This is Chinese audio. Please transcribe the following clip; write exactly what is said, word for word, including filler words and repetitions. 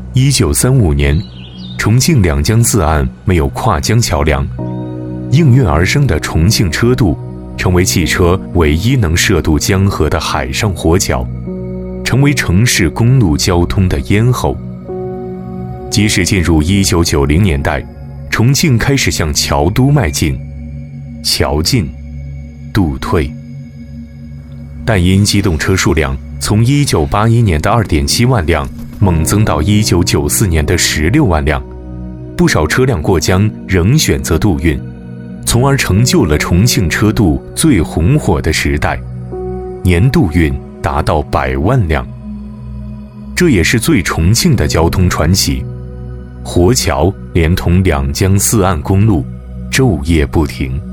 一九三五年，重庆两江四岸没有跨江桥梁，应运而生的重庆车渡成为汽车唯一能涉渡江河的海上活桥，成为城市公路交通的咽喉。即使进入一九九零年代，重庆开始向桥都迈进，桥进渡退，但因机动车数量从一九八一年的 二点七万辆猛增到一九九四年的十六万辆，不少车辆过江仍选择渡运，从而成就了重庆车渡最红火的时代，年渡运达到百万辆。这也是最重庆的交通传奇，活桥连同两江四岸公路，昼夜不停。